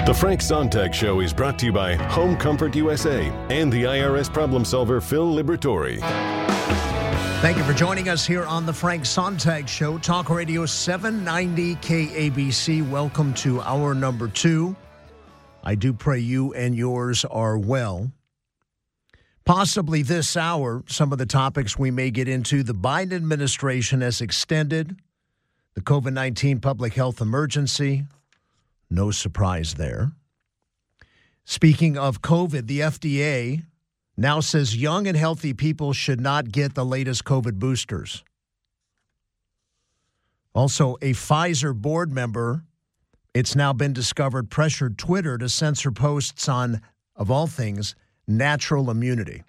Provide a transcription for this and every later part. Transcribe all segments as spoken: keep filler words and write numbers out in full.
The Frank Sontag Show is brought to you by Home Comfort U S A and the I R S problem solver Phil Liberatore. Thank you for joining us here on the Frank Sontag Show, Talk Radio seven ninety K A B C. Welcome to hour number two. I do pray you and yours are well. Possibly this hour, some of the topics we may get into. The Biden administration has extended the COVID nineteen public health emergency. No surprise there. Speaking of COVID, the F D A now says young and healthy people should not get the latest COVID boosters. Also, a Pfizer board member, it's now been discovered, pressured Twitter to censor posts on, of all things, natural immunity.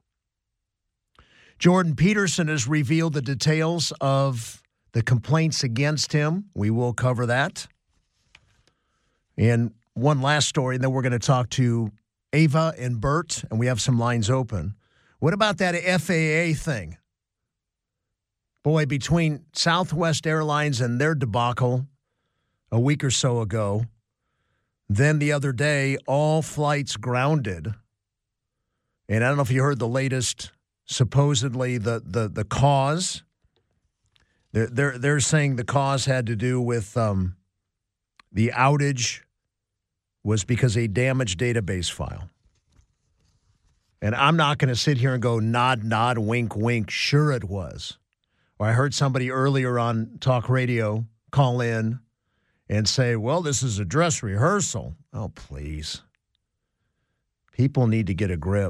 Jordan Peterson has revealed the details of the complaints against him. We will cover that. And one last story, and then we're going to talk to Ava and Bert, and we have some lines open. What about that F A A thing? Boy, between Southwest Airlines and their debacle a week or so ago, then the other day, all flights grounded. And I don't know if you heard the latest, supposedly the the, the cause. They're, they're, they're saying the cause had to do with um, the outage was because a damaged database file. And I'm not going to sit here and go nod, nod, wink, wink. Sure it was. Or I heard somebody earlier on talk radio call in and say, well, this is a dress rehearsal. Oh, please. People need to get a grip.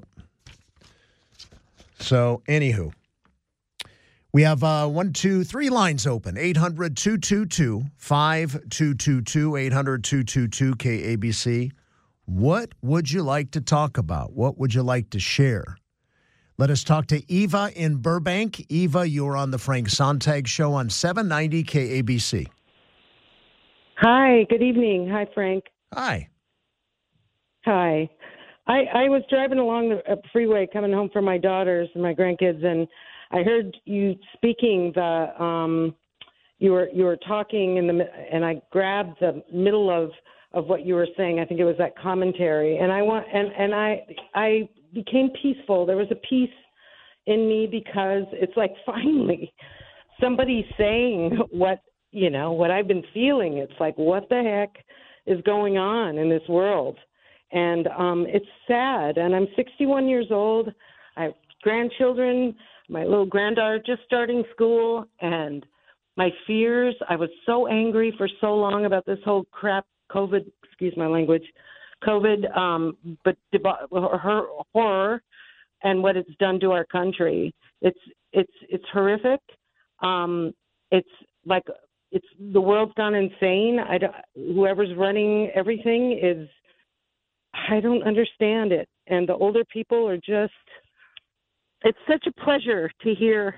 So, anywho. We have uh, one, two, three lines open. eight hundred, two two two, five two two two, eight hundred, two two two, K A B C. What would you like to talk about? What would you like to share? Let us talk to Eva in Burbank. Eva, you're on the Frank Sontag Show on seven ninety K A B C. Hi, good evening. Hi, Frank. Hi. Hi. I, I was driving along the freeway coming home from my daughters and my grandkids, and I heard you speaking the um you were you were talking in the and I grabbed the middle of of what you were saying. I think it was that commentary, and I want and and I I became peaceful. There was a peace in me because it's like finally somebody saying what, you know, what I've been feeling. It's like, what the heck is going on in this world? And um it's sad, and I'm sixty-one years old. I have grandchildren. My little granddaughter just starting school, and my fears. I was so angry for so long about this whole crap COVID, excuse my language, COVID, um, but her horror and what it's done to our country. It's it's it's horrific. Um, it's like it's the world's gone insane. I don't, whoever's running everything is. I don't understand it, and the older people are just. It's such a pleasure to hear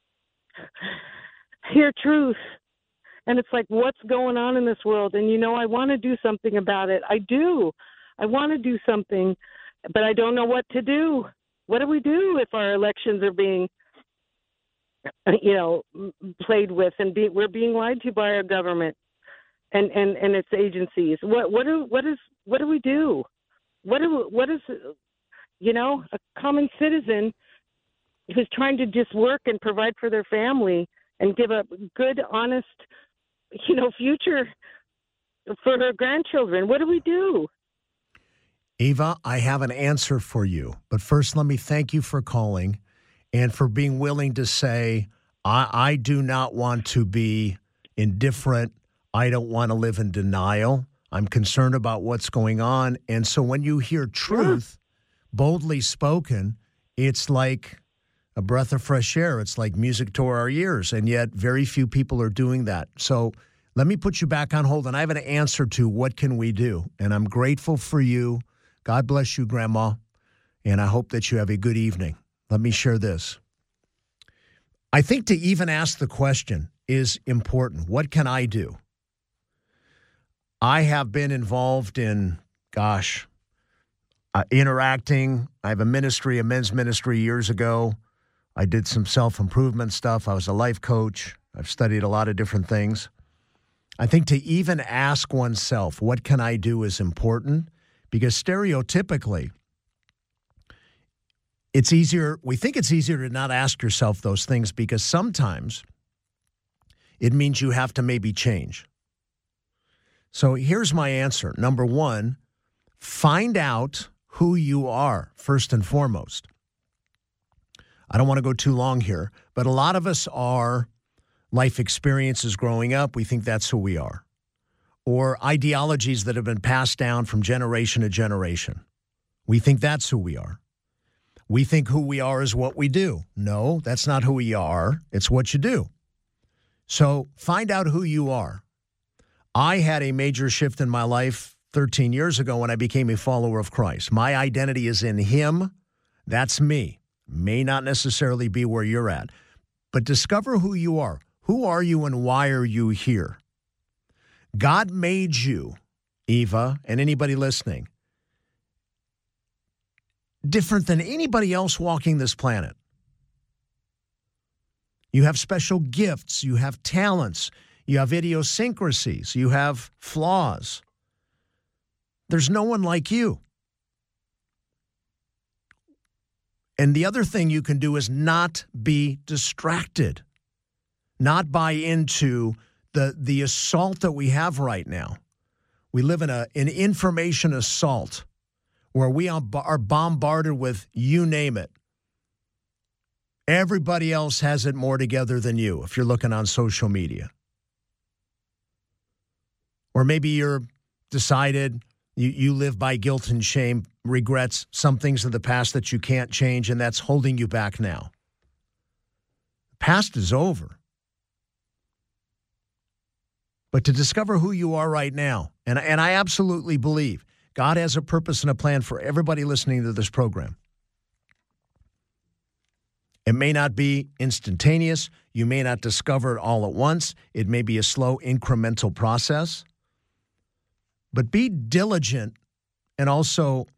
hear truth. And it's like, what's going on in this world? And, you know, I want to do something about it. I do. I want to do something, but I don't know what to do. What do we do if our elections are being, you know, played with and be, we're being lied to by our government and, and, and its agencies? What what do what is what do we do? What do what is, you know, a common citizen who's trying to just work and provide for their family and give a good, honest, you know, future for her grandchildren. What do we do? Eva, I have an answer for you. But first, let me thank you for calling and for being willing to say, I, I do not want to be indifferent. I don't want to live in denial. I'm concerned about what's going on. And so when you hear truth yeah. boldly spoken, it's like a breath of fresh air. It's like music to our ears, and yet very few people are doing that. So let me put you back on hold, and I have an answer to what can we do. And I'm grateful for you. God bless you, Grandma, and I hope that you have a good evening. Let me share this. I think to even ask the question is important. What can I do? I have been involved in, gosh, uh, interacting. I have a ministry, a men's ministry years ago. I did some self-improvement stuff. I was a life coach. I've studied a lot of different things. I think to even ask oneself, what can I do, is important, because stereotypically, it's easier, we think it's easier to not ask yourself those things because sometimes it means you have to maybe change. So here's my answer. Number one, find out who you are, first and foremost. I don't want to go too long here, but a lot of us are life experiences growing up. We think that's who we are. Or ideologies that have been passed down from generation to generation. We think that's who we are. We think who we are is what we do. No, that's not who we are. It's what you do. So find out who you are. I had a major shift in my life thirteen years ago when I became a follower of Christ. My identity is in him. That's me. May not necessarily be where you're at. But discover who you are. Who are you and why are you here? God made you, Eva, and anybody listening, different than anybody else walking this planet. You have special gifts. You have talents. You have idiosyncrasies. You have flaws. There's no one like you. And the other thing you can do is not be distracted, not buy into the, the assault that we have right now. We live in a, an information assault where we are bombarded with you name it. Everybody else has it more together than you if you're looking on social media. Or maybe you're decided you, you live by guilt and shame, regrets, some things in the past that you can't change, and that's holding you back now. The past is over. But to discover who you are right now, and, and I absolutely believe God has a purpose and a plan for everybody listening to this program. It may not be instantaneous. You may not discover it all at once. It may be a slow, incremental process. But be diligent and also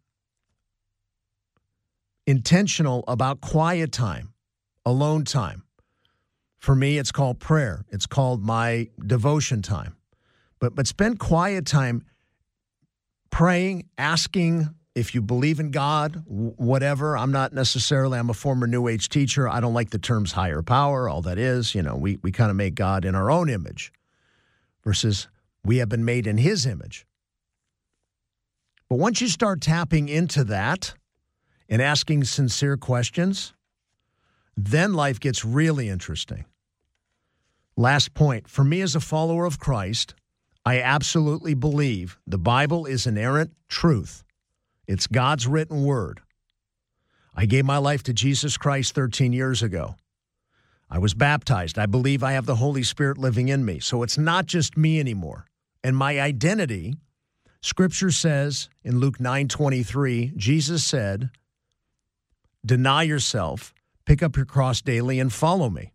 intentional about quiet time, alone time. For me, it's called prayer. It's called my devotion time. But but spend quiet time praying, asking if you believe in God, whatever. I'm not necessarily, I'm a former New Age teacher. I don't like the terms higher power, all that is. You know, we, we kind of make God in our own image versus we have been made in his image. But once you start tapping into that and asking sincere questions, then life gets really interesting. Last point, for me as a follower of Christ, I absolutely believe the Bible is inerrant truth. It's God's written word. I gave my life to Jesus Christ thirteen years ago. I was baptized. I believe I have the Holy Spirit living in me. So it's not just me anymore. And my identity, Scripture says in Luke nine twenty-three, Jesus said, deny yourself, pick up your cross daily, and follow me.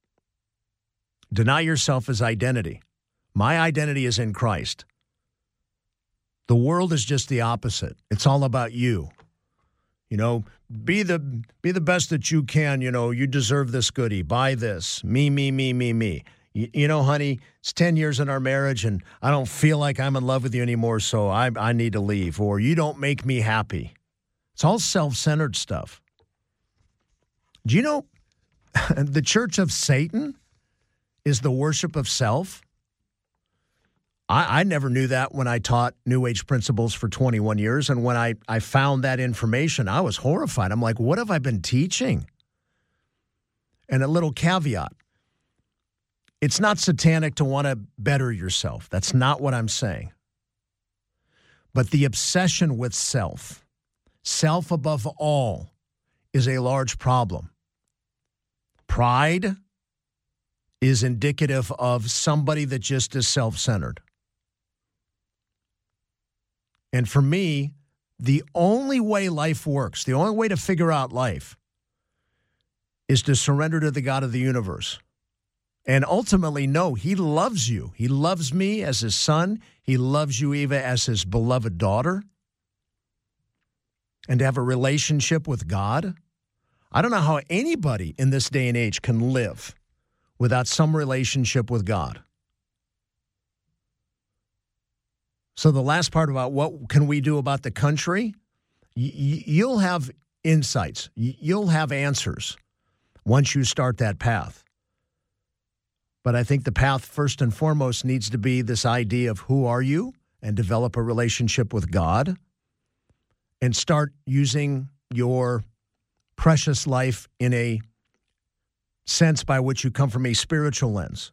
Deny yourself as identity. My identity is in Christ. The world is just the opposite. It's all about you. You know, be the be the best that you can. You know, you deserve this goodie. Buy this. Me, me, me, me, me. You, you know, honey, it's ten years in our marriage, and I don't feel like I'm in love with you anymore, so I, I need to leave. Or you don't make me happy. It's all self-centered stuff. Do you know the church of Satan is the worship of self? I, I never knew that when I taught New Age principles for twenty-one years. And when I, I found that information, I was horrified. I'm like, what have I been teaching? And a little caveat. It's not satanic to want to better yourself. That's not what I'm saying. But the obsession with self, self above all, is a large problem. Pride is indicative of somebody that just is self-centered. And for me, the only way life works, the only way to figure out life is to surrender to the God of the universe. And ultimately, no, he loves you. He loves me as his son. He loves you, Eva, as his beloved daughter. And to have a relationship with God, I don't know how anybody in this day and age can live without some relationship with God. So the last part about what can we do about the country, y- you'll have insights. Y- you'll have answers once you start that path. But I think the path, first and foremost, needs to be this idea of who are you and develop a relationship with God and start using your precious life in a sense by which you come from a spiritual lens.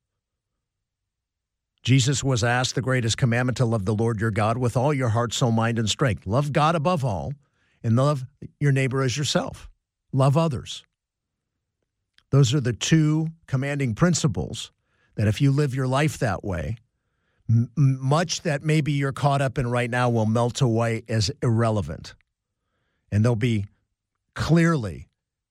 Jesus was asked the greatest commandment to love the Lord your God with all your heart, soul, mind, and strength. Love God above all and love your neighbor as yourself. Love others. Those are the two commanding principles that if you live your life that way, m- much that maybe you're caught up in right now will melt away as irrelevant. And there'll be clearly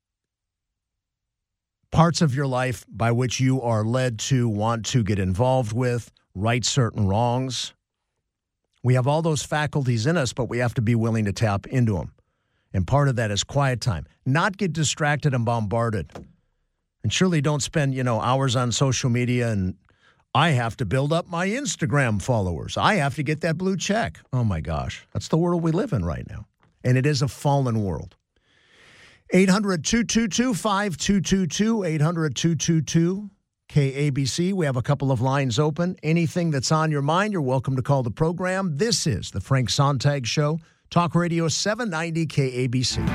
parts of your life by which you are led to want to get involved with, right certain wrongs. We have all those faculties in us, but we have to be willing to tap into them. And part of that is quiet time. Not get distracted and bombarded. And surely don't spend, you know, hours on social media and I have to build up my Instagram followers. I have to get that blue check. Oh, my gosh. That's the world we live in right now. And it is a fallen world. eight hundred, two two two, five two two two, eight hundred, two two two, K A B C. We have a couple of lines open. Anything that's on your mind, you're welcome to call the program. This is the Frank Sontag Show, Talk Radio seven ninety K A B C.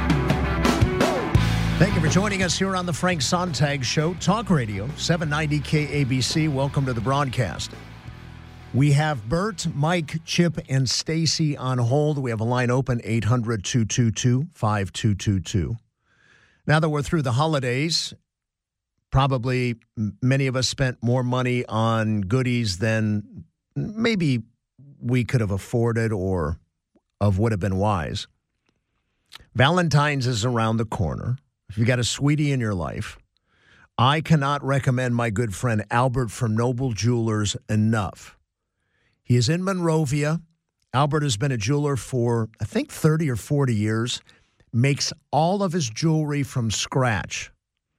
Thank you for joining us here on the Frank Sontag Show, Talk Radio seven ninety K A B C. Welcome to the broadcast. We have Bert, Mike, Chip, and Stacy on hold. We have a line open, eight hundred, two two two, five two two two. Now that we're through the holidays, probably many of us spent more money on goodies than maybe we could have afforded or of would have been wise. Valentine's is around the corner. If you got a sweetie in your life, I cannot recommend my good friend Albert from Noble Jewelers enough. He is in Monrovia. Albert has been a jeweler for, I think, thirty or forty years. Makes all of his jewelry from scratch.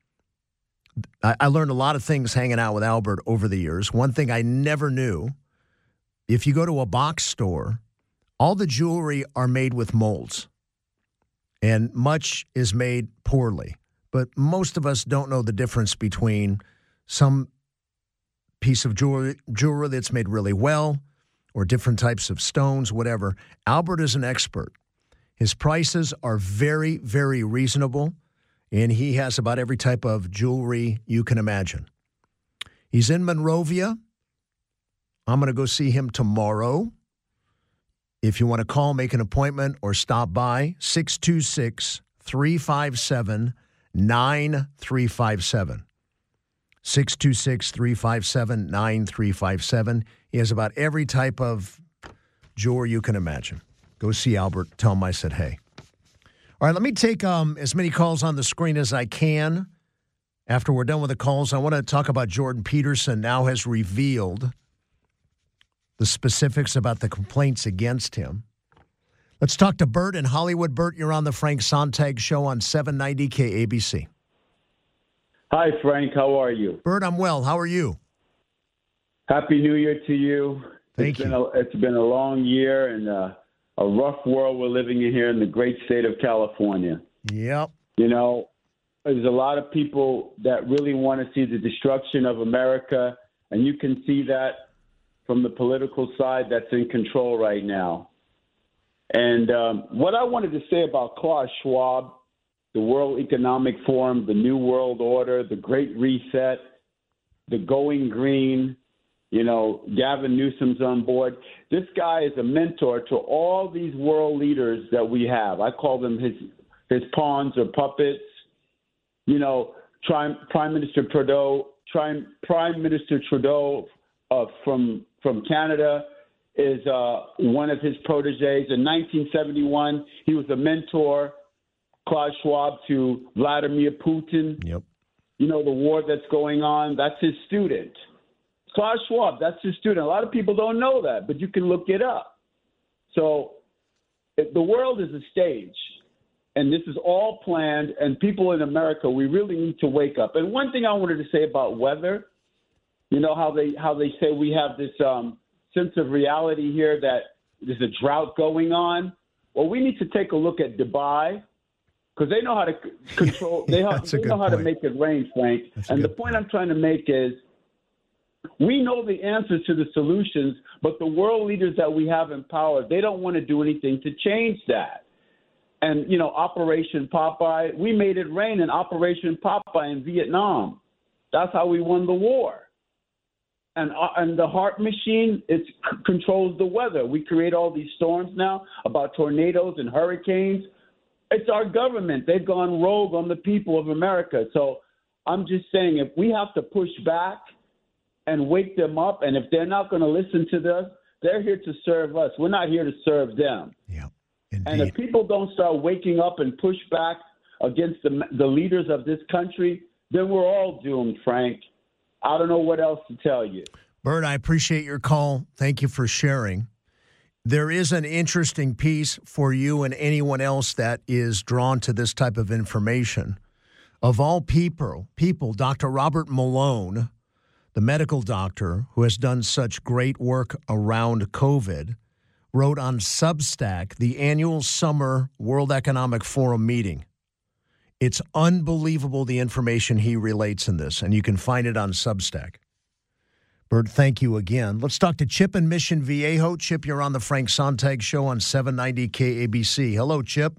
I, I learned a lot of things hanging out with Albert over the years. One thing I never knew, if you go to a box store, all the jewelry are made with molds. And much is made poorly. But most of us don't know the difference between some piece of jewelry, jewelry that's made really well or different types of stones, whatever. Albert is an expert. His prices are very, very reasonable, and he has about every type of jewelry you can imagine. He's in Monrovia. I'm going to go see him tomorrow. If you want to call, make an appointment, or stop by, six two six, three five seven, nine three five seven. six two six, three five seven, nine three five seven. He has about every type of jewelry you can imagine. Go see Albert. Tell him I said hey. All right, let me take um, as many calls on the screen as I can. After we're done with the calls, I want to talk about Jordan Peterson now has revealed the specifics about the complaints against him. Let's talk to Bert in Hollywood. Bert, you're on the Frank Sontag Show on seven ninety K A B C. Hi, Frank. How are you? Bert, I'm well. How are you? Happy New Year to you. Thank it's you. Been a, it's been a long year and uh, a rough world we're living in here in the great state of California. Yep. You know, there's a lot of people that really want to see the destruction of America, and you can see that from the political side that's in control right now. And um, what I wanted to say about Klaus Schwab, the World Economic Forum, the New World Order, the Great Reset, the Going Green, you know, Gavin Newsom's on board. This guy is a mentor to all these world leaders that we have. I call them his his pawns or puppets. You know, Prime, Prime Minister Trudeau, Prime, Prime Minister Trudeau uh, from from Canada is uh, one of his proteges. In nineteen seventy-one, he was a mentor, Klaus Schwab, to Vladimir Putin. Yep. You know, the war that's going on, that's his student. Klaus Schwab, that's his student. A lot of people don't know that, but you can look it up. So the world is a stage, and this is all planned, and people in America, we really need to wake up. And one thing I wanted to say about weather, you know how they how they say we have this um, sense of reality here that there's a drought going on. Well, we need to take a look at Dubai because they know how to c- control. They, ha- they know how point. to make it rain, Frank. That's a and the good point point. I'm trying to make is we know the answers to the solutions, but the world leaders that we have in power, they don't want to do anything to change that. And, you know, Operation Popeye, we made it rain in Operation Popeye in Vietnam. That's how we won the war. And uh, and the HAARP machine, it c- controls the weather. We create all these storms now about tornadoes and hurricanes. It's our government. They've gone rogue on the people of America. So I'm just saying if we have to push back and wake them up, and if they're not going to listen to us, they're here to serve us. We're not here to serve them. Yeah, And indeed. if people don't start waking up and push back against the, the leaders of this country, then we're all doomed, Frank. I don't know what else to tell you. Bert, I appreciate your call. Thank you for sharing. There is an interesting piece for you and anyone else that is drawn to this type of information. Of all people, people, Doctor Robert Malone, the medical doctor who has done such great work around COVID, wrote on Substack the annual summer World Economic Forum meeting. It's unbelievable the information he relates in this, and you can find it on Substack. Bert, thank you again. Let's talk to Chip in Mission Viejo. Chip, you're on the Frank Sontag Show on seven ninety K A B C. Hello, Chip.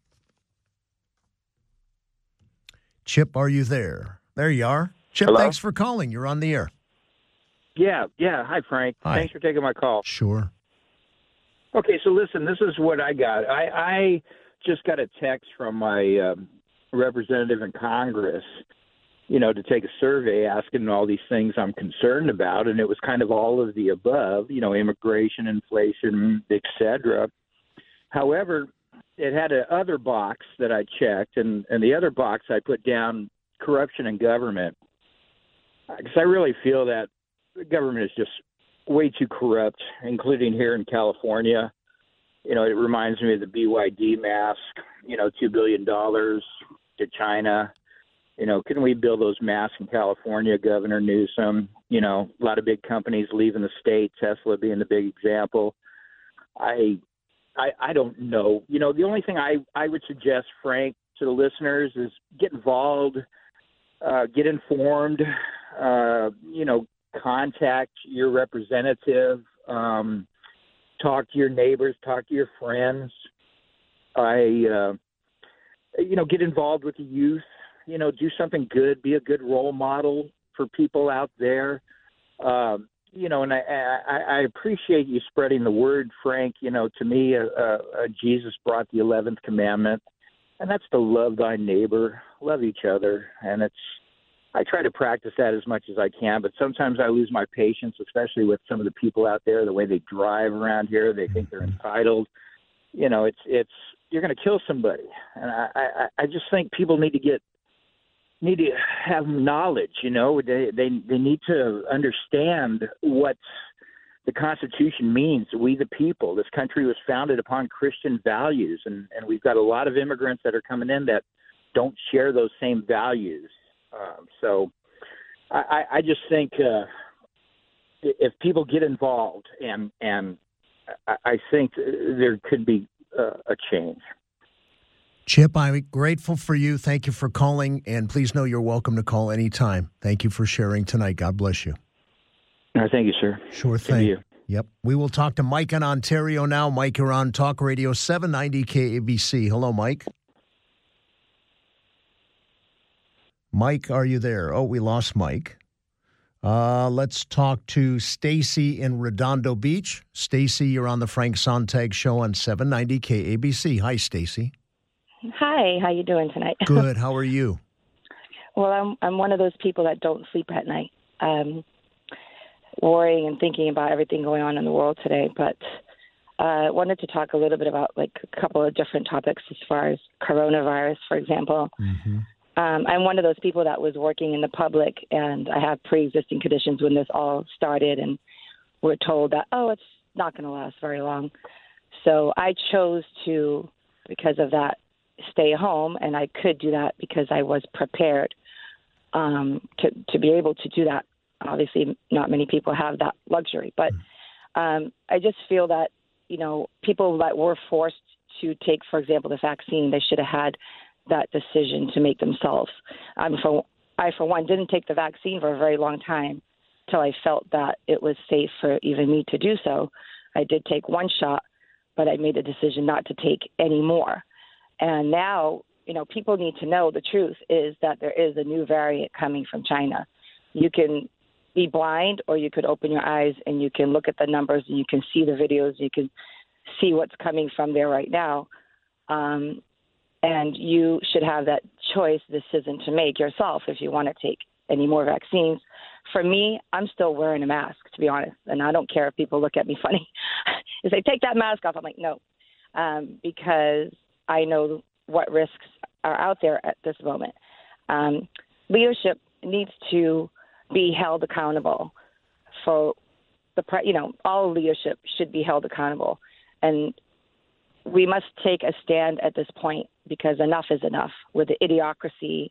Chip, are you there? There you are. Chip, Hello? Thanks for calling. You're on the air. Yeah, yeah. Hi, Frank. Hi. Thanks for taking my call. Sure. Okay, so listen, this is what I got. I, I just got a text from my um, representative in Congress, you know, to take a survey asking all these things I'm concerned about, and it was kind of all of the above, you know, immigration, inflation, et cetera. However, it had a other box that I checked, and, and the other box I put down corruption in government, because I really feel that the government is just way too corrupt, including here in California. You know, it reminds me of the B Y D mask, you know, two billion dollars to China. You know, couldn't we build those masks in California, Governor Newsom? You know, a lot of big companies leaving the state, Tesla being the big example. I I, I don't know. You know, the only thing I, I would suggest, Frank, to the listeners is get involved, uh, get informed, uh, you know, contact your representative, um, talk to your neighbors, talk to your friends. I, uh, you know, get involved with the youth, you know, do something good, be a good role model for people out there. Um, you know, and I, I, I appreciate you spreading the word, Frank. You know, to me, uh, uh, Jesus brought the eleventh commandment, and that's to love thy neighbor, love each other. And it's, I try to practice that as much as I can, but sometimes I lose my patience, especially with some of the people out there, the way they drive around here. They think they're entitled. You know, it's, it's, you're going to kill somebody. And I, I, I just think people need to get, need to have knowledge, you know, they, they, they need to understand what the Constitution means. We, the people, this country was founded upon Christian values, and, and we've got a lot of immigrants that are coming in that don't share those same values. Um, so I, I just think uh, if people get involved, and, and I, I think there could be uh, a change. Chip, I'm grateful for you. Thank you for calling, and please know you're welcome to call anytime. Thank you for sharing tonight. God bless you. No, thank you, sir. Sure Thank thing. you. Yep. We will talk to Mike in Ontario now. Mike, you're on Talk Radio seven ninety K A B C. Hello, Mike. Mike, are you there? Oh, we lost Mike. Uh, let's talk to Stacy in Redondo Beach. Stacy, you're on the Frank Sontag Show on seven ninety K A B C. Hi, Stacy. Hi, how you doing tonight? Good. How are you? Well, I'm I'm one of those people that don't sleep at night, um, worrying and thinking about everything going on in the world today. But I uh, wanted to talk a little bit about like a couple of different topics as far as coronavirus, for example. Mm-hmm. Um, I'm one of those people that was working in the public, and I have pre-existing conditions when this all started, and we're told that, oh, it's not going to last very long. So I chose to, because of that, stay home, and I could do that because I was prepared um, to, to be able to do that. Obviously, not many people have that luxury, but um, I just feel that, you know, people that were forced to take, for example, the vaccine, they should have had that decision to make themselves. Um, for, I, for one, didn't take the vaccine for a very long time till I felt that it was safe for even me to do so. I did take one shot, but I made a decision not to take any more. And now, you know, people need to know the truth is that there is a new variant coming from China. You can be blind, or you could open your eyes and you can look at the numbers and you can see the videos. You can see what's coming from there right now. Um, and you should have that choice decision to make yourself if you want to take any more vaccines. For me, I'm still wearing a mask, to be honest, and I don't care if people look at me funny. If they take that mask off, I'm like, no, um, because I know what risks are out there at this moment. Um, leadership needs to be held accountable for the, you know, all leadership should be held accountable. And we must take a stand at this point because enough is enough with the idiocracy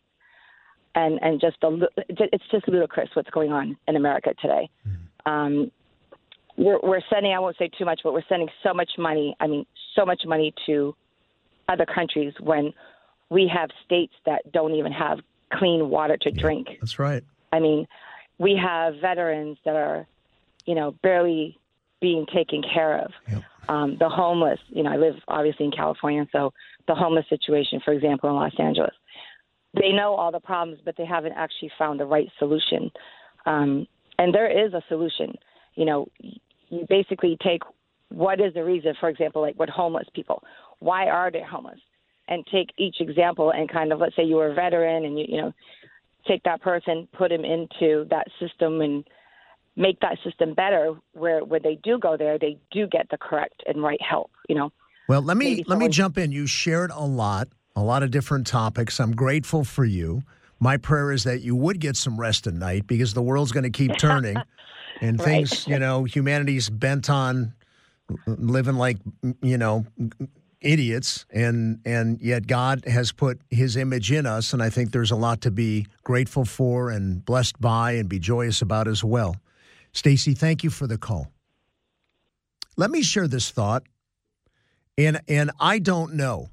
and, and just the, it's just ludicrous what's going on in America today. Mm-hmm. Um, we're, we're sending, I won't say too much, but we're sending so much money, I mean, so much money to other countries when we have states that don't even have clean water to yeah, drink. That's right. I mean, we have veterans that are, you know, barely being taken care of. Yep. Um, the homeless, you know, I live obviously in California, so the homeless situation, for example, in Los Angeles, they know all the problems, but they haven't actually found the right solution. Um, and there is a solution. You know, you basically take what is the reason, for example, like what homeless people, why are they homeless? And take each example and kind of, let's say you were a veteran and, you, you know, take that person, put him into that system and make that system better where when they do go there, they do get the correct and right help, you know. Well, let me Maybe let someone... me jump in. You shared a lot, a lot of different topics. I'm grateful for you. My prayer is that you would get some rest at night because the world's going to keep turning and right. things, you know, humanity's bent on living like, you know, idiots, and and yet God has put his image in us, and I think there's a lot to be grateful for and blessed by and be joyous about as well. Stacey, thank you for the call. Let me share this thought, and and I don't know,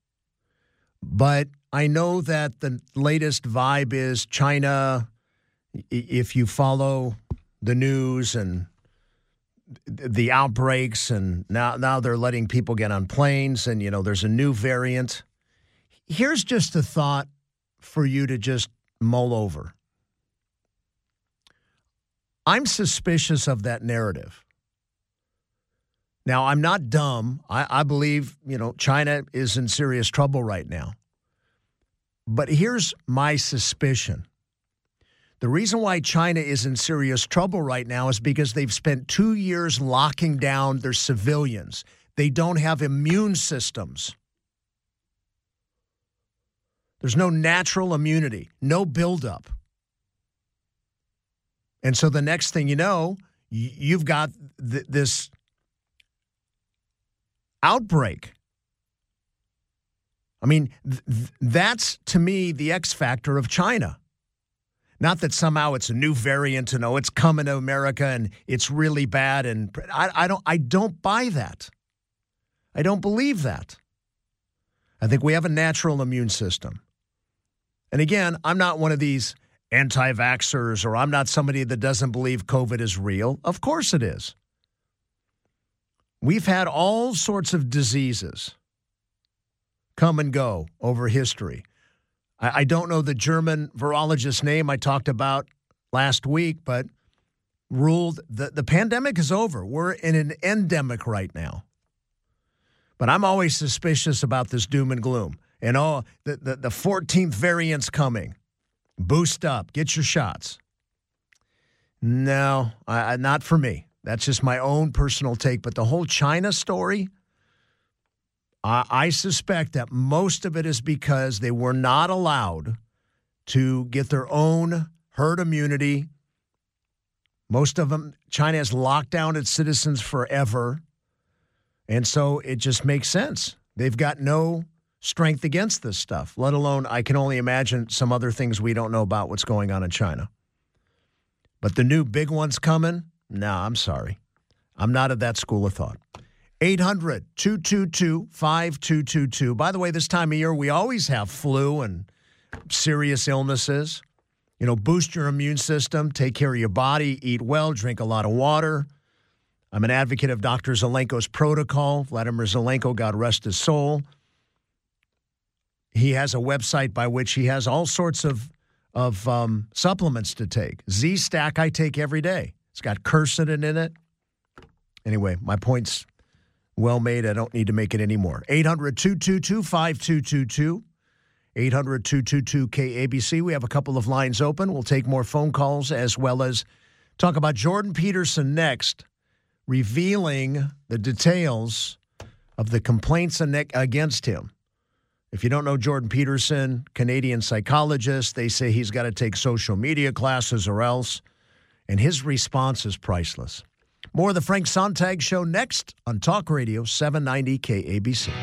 but I know that the latest vibe is China, if you follow the news and the outbreaks, and now now they're letting people get on planes, and, you know, there's a new variant. Here's just a thought for you to just mull over. I'm suspicious of that narrative. Now, I'm not dumb. I, I believe, you know, China is in serious trouble right now. But here's my suspicion. The reason why China is in serious trouble right now is because they've spent two years locking down their civilians. They don't have immune systems. There's no natural immunity, no buildup. And so the next thing you know, you've got th- this outbreak. I mean, th- that's, to me, the X factor of China. Not that somehow it's a new variant and, oh, it's coming to America and it's really bad. And I, I don't I don't buy that. I don't believe that. I think we have a natural immune system. And again, I'm not one of these anti-vaxxers, or I'm not somebody that doesn't believe COVID is real. Of course it is. We've had all sorts of diseases come and go over history. I don't know the German virologist's name I talked about last week, but ruled that the pandemic is over. We're in an endemic right now. But I'm always suspicious about this doom and gloom. And, oh, the, the, the fourteenth variant's coming. Boost up. Get your shots. No, I, not for me. That's just my own personal take. But the whole China story, I, I suspect that most of it is because they were not allowed to get their own herd immunity. Most of them, China has locked down its citizens forever. And so it just makes sense. They've got no strength against this stuff, let alone I can only imagine some other things we don't know about what's going on in China. But the new big one's coming? No, I'm sorry. I'm not of that school of thought. eight hundred, two two two, five two two two. By the way, this time of year, we always have flu and serious illnesses. You know, boost your immune system, take care of your body, eat well, drink a lot of water. I'm an advocate of Doctor Zelenko's protocol. Vladimir Zelenko, God rest his soul. He has a website by which he has all sorts of, of um, supplements to take. Z-Stack I take every day. It's got quercetin in it. Anyway, my point's well made. I don't need to make it anymore. eight hundred, two two two, five two two two. eight hundred, two two two, K A B C. We have a couple of lines open. We'll take more phone calls as well as talk about Jordan Peterson next, revealing the details of the complaints against him. If you don't know Jordan Peterson, Canadian psychologist, they say he's got to take social media classes or else, and his response is priceless. More of the Frank Sontag Show next on Talk Radio seven ninety K A B C.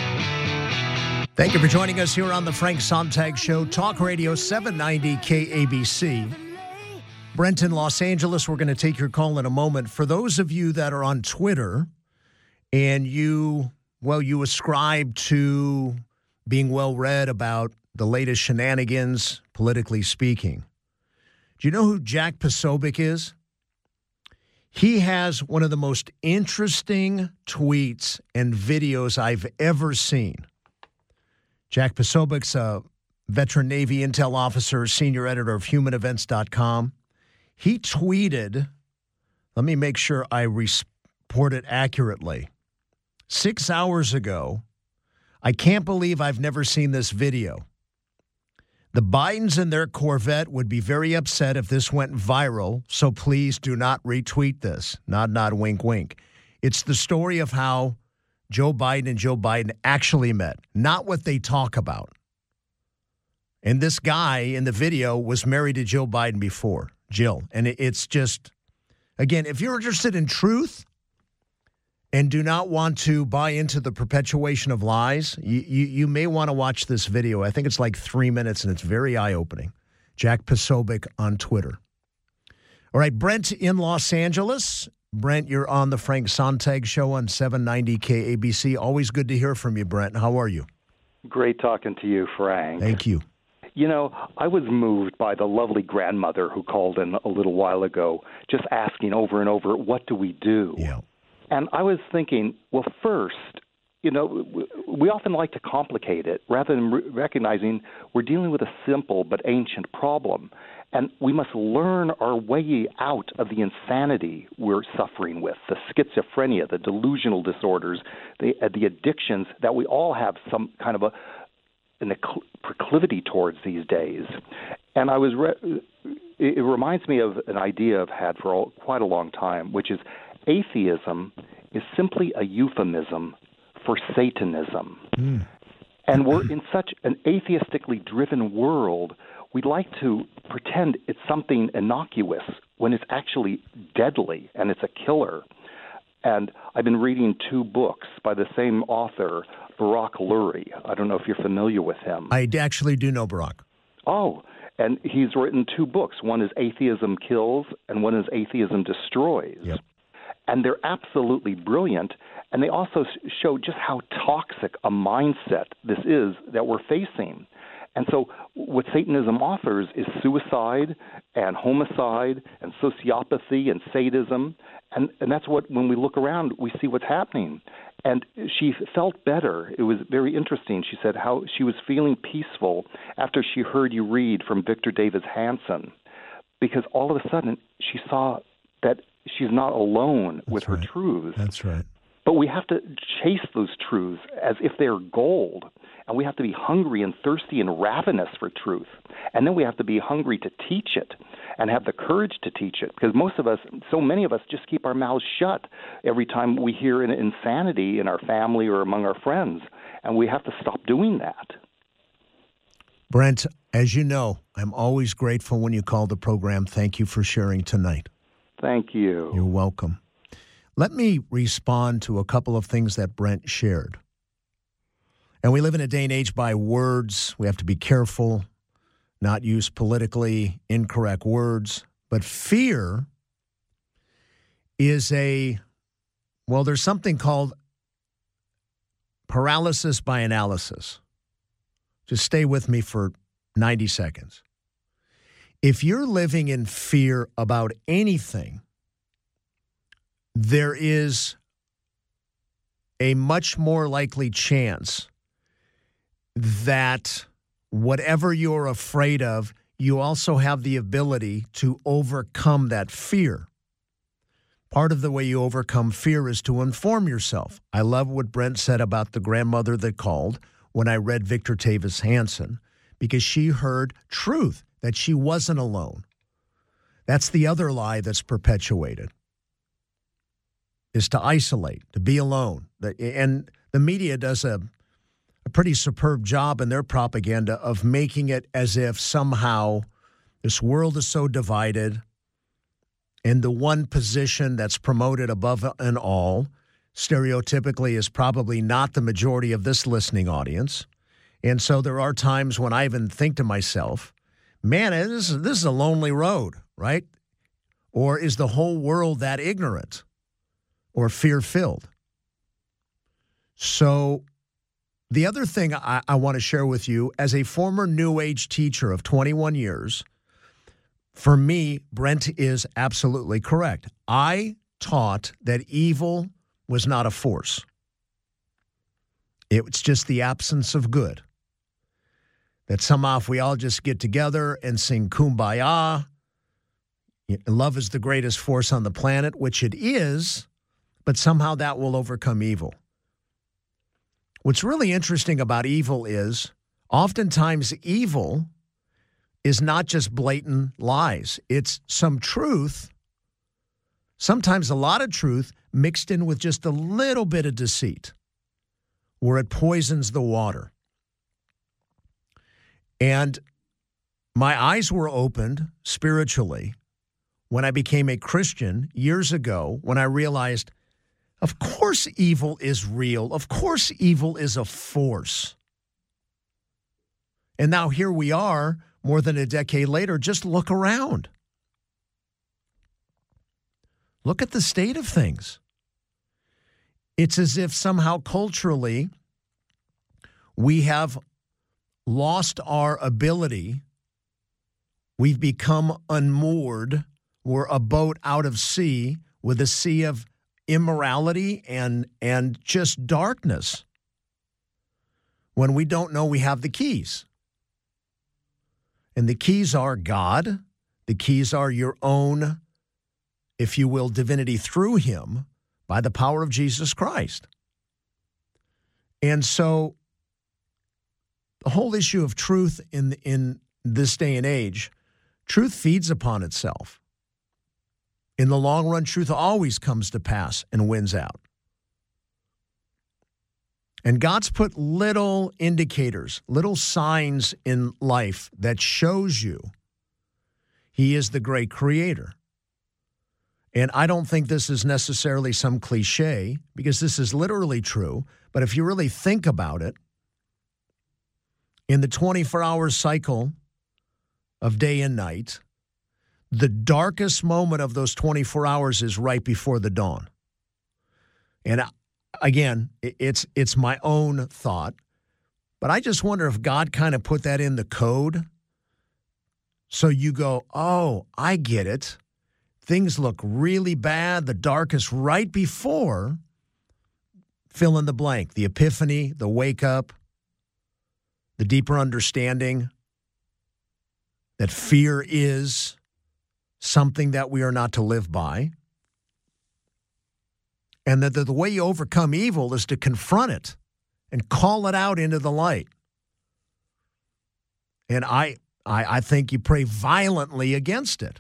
Thank you for joining us here on the Frank Sontag Show, Talk Radio seven ninety K A B C. Brent in Los Angeles, we're going to take your call in a moment. For those of you that are on Twitter and you, well, you ascribe to being well-read about the latest shenanigans, politically speaking. Do you know who Jack Posobiec is? He has one of the most interesting tweets and videos I've ever seen. Jack Posobiec's a veteran Navy intel officer, senior editor of human events dot com. He tweeted, let me make sure I report it accurately, six hours ago, I can't believe I've never seen this video. The Bidens and their Corvette would be very upset if this went viral, so please do not retweet this. Nod, nod, wink, wink. It's the story of how Joe Biden and Joe Biden actually met, not what they talk about. And this guy in the video was married to Joe Biden before, Jill. And it's just, again, if you're interested in truth and do not want to buy into the perpetuation of lies, you, you, you may want to watch this video. I think it's like three minutes, and it's very eye-opening. Jack Posobiec on Twitter. All right, Brent in Los Angeles. Brent, you're on the Frank Sontag Show on seven ninety K A B C. Always good to hear from you, Brent. How are you? Great talking to you, Frank. Thank you. You know, I was moved by the lovely grandmother who called in a little while ago, just asking over and over, what do we do? Yeah. And I was thinking, well, first, you know, we often like to complicate it rather than re- recognizing we're dealing with a simple but ancient problem. And we must learn our way out of the insanity we're suffering with, the schizophrenia, the delusional disorders, the, uh, the addictions that we all have some kind of a an acc- proclivity towards these days. And I was re- it, it reminds me of an idea I've had for all, quite a long time, which is atheism is simply a euphemism for Satanism. Mm. And we're in such an atheistically driven world, we like to pretend it's something innocuous when it's actually deadly and it's a killer. And I've been reading two books by the same author, Barak Lurie. I don't know if you're familiar with him. I actually do know Barak. Oh, and he's written two books. One is Atheism Kills, and one is Atheism Destroys. Yep. And they're absolutely brilliant, and they also show just how toxic a mindset this is that we're facing. And so what Satanism offers is suicide and homicide and sociopathy and sadism, and, and that's what, when we look around, we see what's happening. And she felt better. It was very interesting. She said how she was feeling peaceful after she heard you read from Victor Davis Hanson, because all of a sudden she saw that she's not alone That's with right. her truths. That's right. But we have to chase those truths as if they're gold, and we have to be hungry and thirsty and ravenous for truth. And then we have to be hungry to teach it and have the courage to teach it, because most of us, so many of us, just keep our mouths shut every time we hear an insanity in our family or among our friends, and we have to stop doing that. Brent, as you know, I'm always grateful when you call the program. Thank you for sharing tonight. Thank you. You're welcome. Let me respond to a couple of things that Brent shared. And we live in a day and age by words. We have to be careful, not use politically incorrect words. But fear is a Well, there's something called paralysis by analysis. Just stay with me for ninety seconds. If you're living in fear about anything, there is a much more likely chance that whatever you're afraid of, you also have the ability to overcome that fear. Part of the way you overcome fear is to inform yourself. I love what Brent said about the grandmother that called when I read Victor Tavis Hanson, because she heard truth, that she wasn't alone. That's the other lie that's perpetuated, is to isolate, to be alone. And the media does a, a pretty superb job in their propaganda of making it as if somehow this world is so divided, and the one position that's promoted above and all, stereotypically, is probably not the majority of this listening audience. And so there are times when I even think to myself, man, this is, this is a lonely road, right? Or is the whole world that ignorant or fear-filled? So the other thing I, I want to share with you, as a former New Age teacher of twenty-one years, for me, Brent is absolutely correct. I taught that evil was not a force. It's just the absence of good. That somehow if we all just get together and sing Kumbaya, love is the greatest force on the planet, which it is, but somehow that will overcome evil. What's really interesting about evil is oftentimes evil is not just blatant lies. It's some truth, sometimes a lot of truth, mixed in with just a little bit of deceit, where it poisons the water. And my eyes were opened spiritually when I became a Christian years ago, when I realized, of course evil is real. Of course evil is a force. And now here we are, more than a decade later. Just look around. Look at the state of things. It's as if somehow culturally we have lost our ability. We've become unmoored. We're a boat out of sea with a sea of immorality and, and just darkness when we don't know we have the keys. And the keys are God. The keys are your own, if you will, divinity through him by the power of Jesus Christ. And so the whole issue of truth in, in this day and age, truth feeds upon itself. In the long run, truth always comes to pass and wins out. And God's put little indicators, little signs in life that shows you he is the great creator. And I don't think this is necessarily some cliche, because this is literally true. But if you really think about it, in the twenty-four hour cycle of day and night, the darkest moment of those twenty-four hours is right before the dawn. And again, it's it's my own thought, but I just wonder if God kind of put that in the code. So you go, oh, I get it. Things look really bad. The darkest right before, fill in the blank, the epiphany, the wake up, the deeper understanding that fear is something that we are not to live by. And that the way you overcome evil is to confront it and call it out into the light. And I, I, I think you pray violently against it.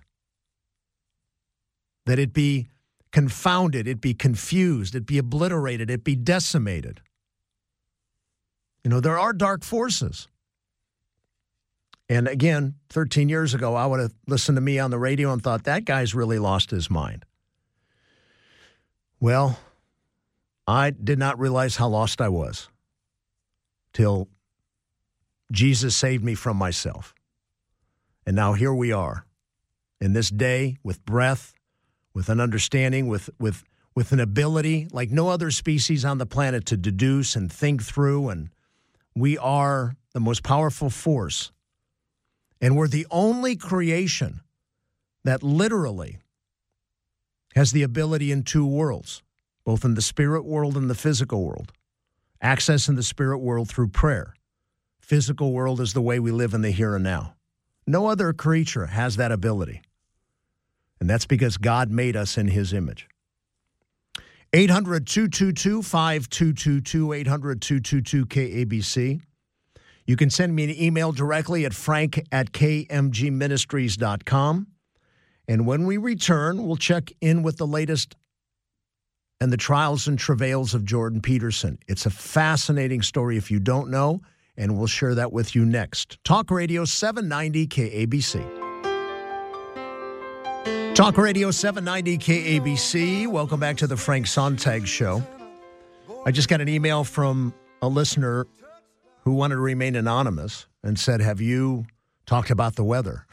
That it be confounded, it be confused, it be obliterated, it be decimated. You know, there are dark forces. And again, thirteen years ago, I would have listened to me on the radio and thought, that guy's really lost his mind. Well, I did not realize how lost I was till Jesus saved me from myself. And now here we are in this day with breath, with an understanding, with with with an ability like no other species on the planet to deduce and think through, and we are the most powerful force. And we're the only creation that literally has the ability in two worlds, both in the spirit world and the physical world. Access in the spirit world through prayer. Physical world is the way we live in the here and now. No other creature has that ability. And that's because God made us in his image. eight hundred, two two two, five two two two, eight hundred, two two two, K A B C. You can send me an email directly at frank at k m g ministries dot com. And when we return, we'll check in with the latest and the trials and travails of Jordan Peterson. It's a fascinating story if you don't know, and we'll share that with you next. Talk Radio seven ninety K A B C. Talk Radio seven ninety K A B C. Welcome back to the Frank Sontag Show. I just got an email from a listener who wanted to remain anonymous and said, have you talked about the weather?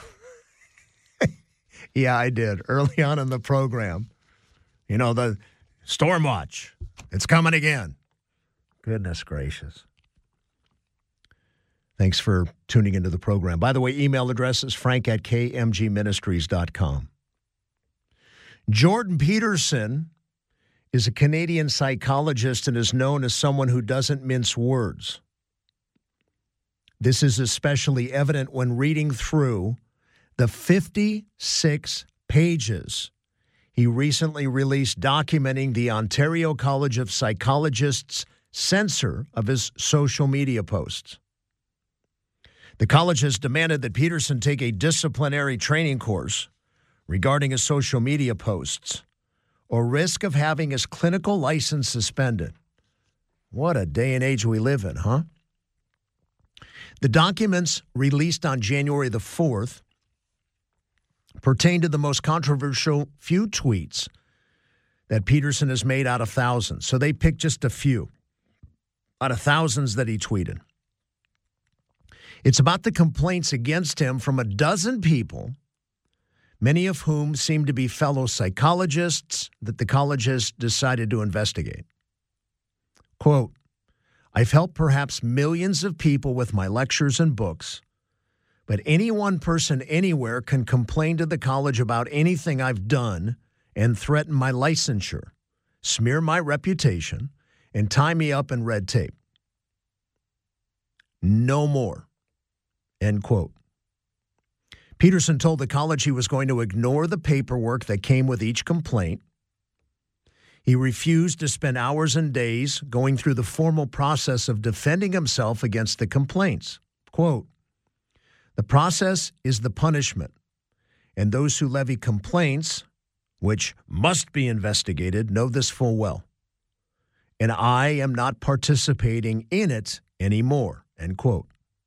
Yeah, I did. Early on in the program. You know, the storm watch. It's coming again. Goodness gracious. Thanks for tuning into the program. By the way, email address is frank at k m g ministries dot com. Jordan Peterson is a Canadian psychologist and is known as someone who doesn't mince words. This is especially evident when reading through the fifty-six pages he recently released documenting the Ontario College of Psychologists' censor of his social media posts. The college has demanded that Peterson take a disciplinary training course regarding his social media posts or risk of having his clinical license suspended. What a day and age we live in, huh? The documents released on January the fourth pertain to the most controversial few tweets that Peterson has made out of thousands. So they picked just a few out of thousands that he tweeted. It's about the complaints against him from a dozen people, many of whom seem to be fellow psychologists that the college has decided to investigate. Quote, I've helped perhaps millions of people with my lectures and books, but any one person anywhere can complain to the college about anything I've done and threaten my licensure, smear my reputation, and tie me up in red tape. No more. End quote. Peterson told the college he was going to ignore the paperwork that came with each complaint. He refused to spend hours and days going through the formal process of defending himself against the complaints. Quote, the process is the punishment, and those who levy complaints, which must be investigated, know this full well. And I am not participating in it anymore, end quote.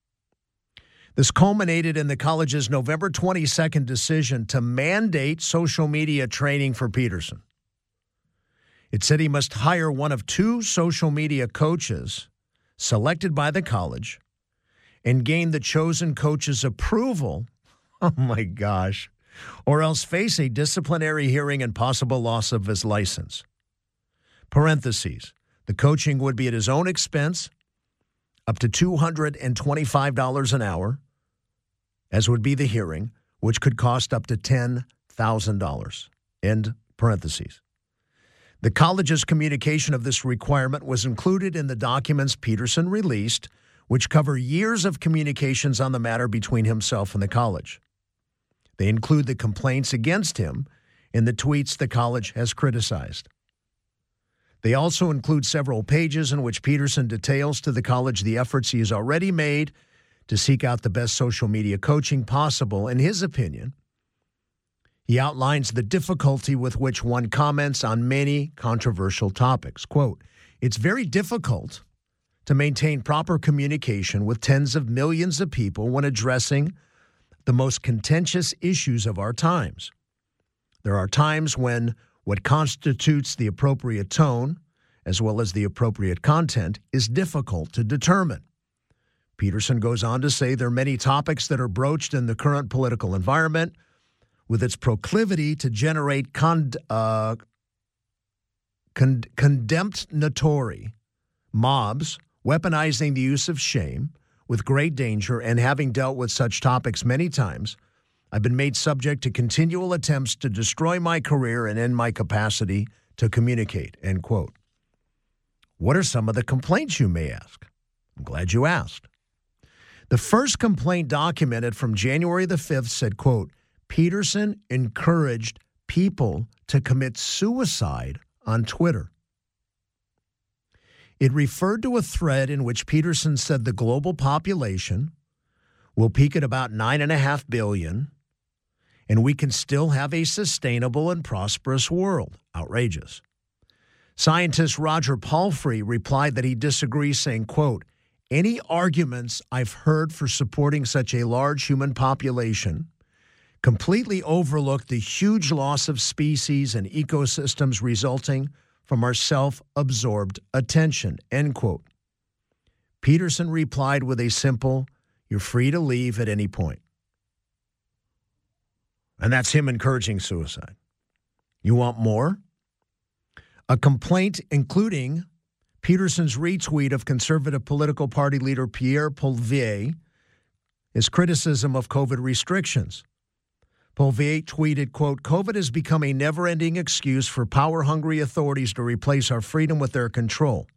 This culminated in the college's November twenty-second decision to mandate social media training for Peterson. It said he must hire one of two social media coaches selected by the college and gain the chosen coach's approval, oh my gosh, or else face a disciplinary hearing and possible loss of his license. Parentheses, the coaching would be at his own expense, up to two hundred twenty-five dollars an hour, as would be the hearing, which could cost up to ten thousand dollars. End parentheses. The college's communication of this requirement was included in the documents Peterson released, which cover years of communications on the matter between himself and the college. They include the complaints against him in the tweets the college has criticized. They also include several pages in which Peterson details to the college the efforts he has already made to seek out the best social media coaching possible. In his opinion, he outlines the difficulty with which one comments on many controversial topics. Quote, it's very difficult to maintain proper communication with tens of millions of people when addressing the most contentious issues of our times. There are times when what constitutes the appropriate tone, as well as the appropriate content, is difficult to determine. Peterson goes on to say there are many topics that are broached in the current political environment with its proclivity to generate con- uh, con- condemnatory mobs weaponizing the use of shame with great danger, and having dealt with such topics many times, I've been made subject to continual attempts to destroy my career and end my capacity to communicate, end quote. What are some of the complaints, you may ask? I'm glad you asked. The first complaint documented from January the fifth said, quote, Peterson encouraged people to commit suicide on Twitter. It referred to a thread in which Peterson said the global population will peak at about nine and a half billion, and we can still have a sustainable and prosperous world. Outrageous. Scientist Roger Palfrey replied that he disagrees, saying, quote, any arguments I've heard for supporting such a large human population completely overlook the huge loss of species and ecosystems resulting from our self-absorbed attention, end quote. Peterson replied with a simple, you're free to leave at any point. And that's him encouraging suicide. You want more? A complaint including Peterson's retweet of conservative political party leader Pierre Poilievre, his criticism of COVID restrictions. Poilievre tweeted, quote, COVID has become a never-ending excuse for power-hungry authorities to replace our freedom with their control.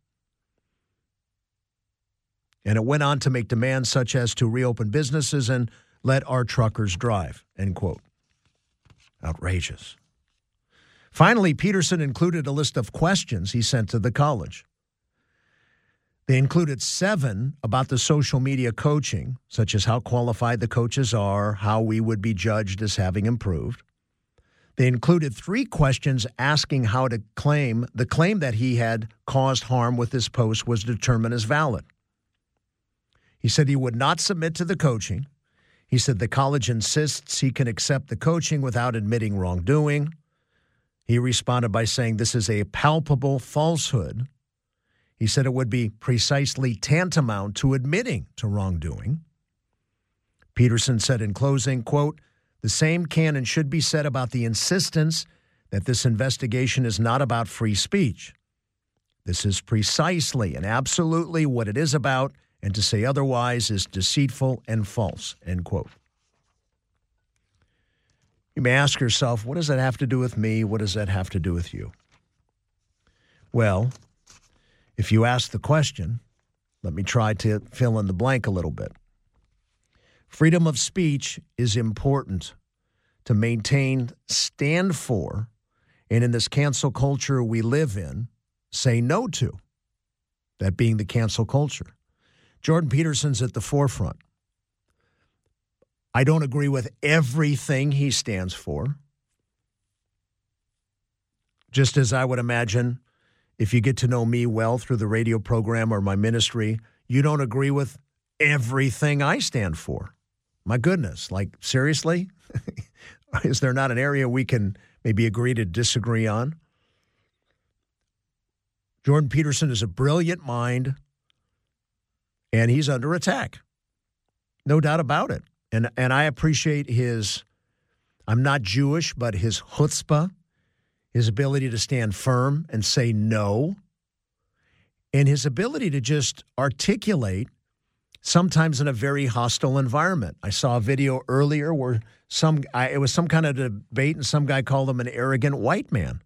And it went on to make demands such as to reopen businesses and let our truckers drive, end quote. Outrageous. Finally, Peterson included a list of questions he sent to the college. They included seven about the social media coaching, such as how qualified the coaches are, how we would be judged as having improved. They included three questions asking how to claim the claim that he had caused harm with his post was determined as valid. He said he would not submit to the coaching. He said the college insists he can accept the coaching without admitting wrongdoing. He responded by saying this is a palpable falsehood. He said it would be precisely tantamount to admitting to wrongdoing. Peterson said in closing, quote, the same can and should be said about the insistence that this investigation is not about free speech. This is precisely and absolutely what it is about, and to say otherwise is deceitful and false, end quote. You may ask yourself, what does that have to do with me? What does that have to do with you? Well, if you ask the question, let me try to fill in the blank a little bit. Freedom of speech is important to maintain, stand for, and in this cancel culture we live in, say no to. That being the cancel culture. Jordan Peterson's at the forefront. I don't agree with everything he stands for. Just as I would imagine, if you get to know me well through the radio program or my ministry, you don't agree with everything I stand for. My goodness, like, seriously? Is there not an area we can maybe agree to disagree on? Jordan Peterson is a brilliant mind, and he's under attack. No doubt about it. And and I appreciate his, I'm not Jewish, but his chutzpah, his ability to stand firm and say no, and his ability to just articulate sometimes in a very hostile environment. I saw a video earlier where some I, it was some kind of debate, and some guy called him an arrogant white man.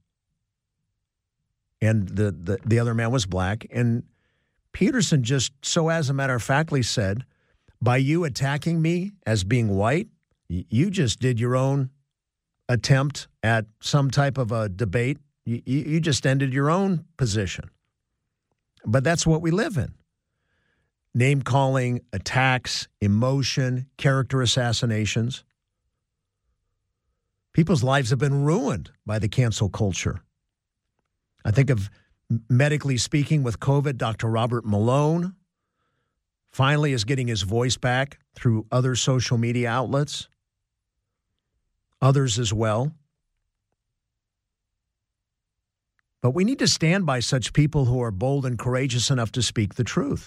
And the, the, the other man was black. And Peterson just, so as a matter of factly said, by you attacking me as being white, you just did your own attempt at some type of a debate. You, you just ended your own position. But that's what we live in. Name-calling, attacks, emotion, character assassinations. People's lives have been ruined by the cancel culture. I think of, medically speaking, with COVID, Doctor Robert Malone finally is getting his voice back through other social media outlets, others as well. But we need to stand by such people who are bold and courageous enough to speak the truth.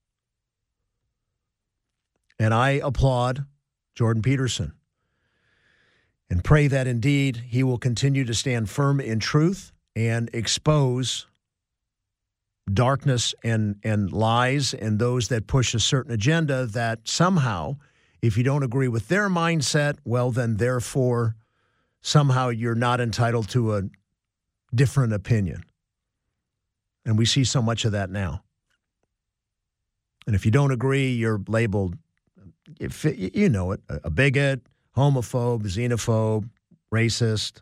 And I applaud Jordan Peterson and pray that indeed he will continue to stand firm in truth and expose darkness and, and lies and those that push a certain agenda that somehow, if you don't agree with their mindset, well, then therefore somehow you're not entitled to a different opinion. And we see so much of that now. And if you don't agree, you're labeled, if, you know it, a bigot, homophobe, xenophobe, racist.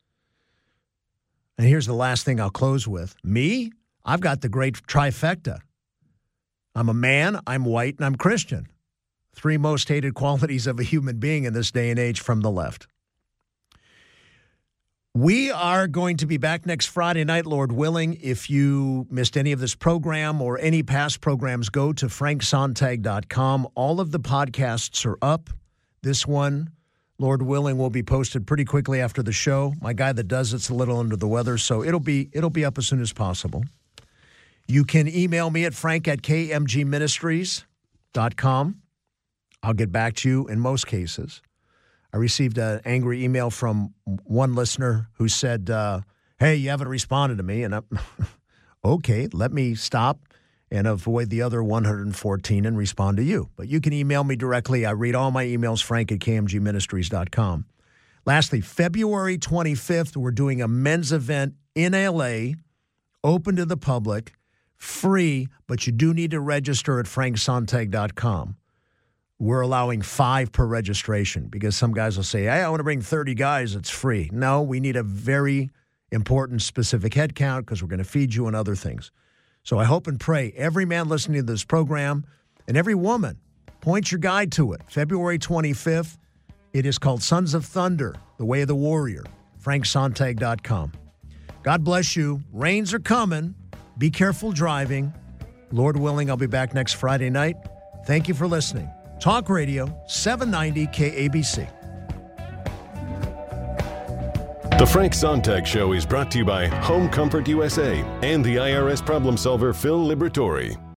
And here's the last thing I'll close with. Me, I've got the great trifecta. I'm a man, I'm white, and I'm Christian. Three most hated qualities of a human being in this day and age from the left. We are going to be back next Friday night, Lord willing. If you missed any of this program or any past programs, go to frank sontag dot com. All of the podcasts are up. This one, Lord willing, will be posted pretty quickly after the show. My guy that does it's a little under the weather, so it'll be it'll be up as soon as possible. You can email me at frank at k m g ministries dot com. I'll get back to you in most cases. I received an angry email from one listener who said, uh, hey, you haven't responded to me. And I'm, okay, let me stop and avoid the other one hundred fourteen and respond to you. But you can email me directly. I read all my emails, frank at k m g ministries dot com. Lastly, February twenty-fifth, we're doing a men's event in L A, open to the public, free, but you do need to register at frank sontag dot com. We're allowing five per registration because some guys will say, hey, I want to bring thirty guys. It's free. No, we need a very important specific head count because we're going to feed you and other things. So I hope and pray every man listening to this program and every woman, point your guide to it. February twenty-fifth, it is called Sons of Thunder, The Way of the Warrior, frank sontag dot com. God bless you. Rains are coming. Be careful driving. Lord willing, I'll be back next Friday night. Thank you for listening. Talk Radio, seven ninety K A B C. The Frank Sontag Show is brought to you by Home Comfort U S A and the I R S problem solver Phil Liberatore.